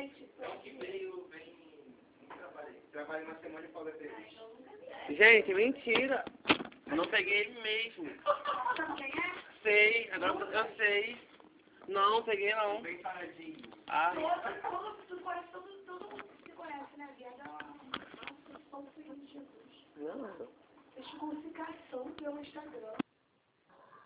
É o que veio, vem trabalhei uma semana e folga 3 dias. Gente, mentira. Não peguei ele mesmo. Sabe quem é? Sei, agora eu sei. Não, peguei não. Bem paradinho. Ah, Todo mundo se conhece, né? Viada é um filho de Jesus. não. Fez cursificação pelo Instagram.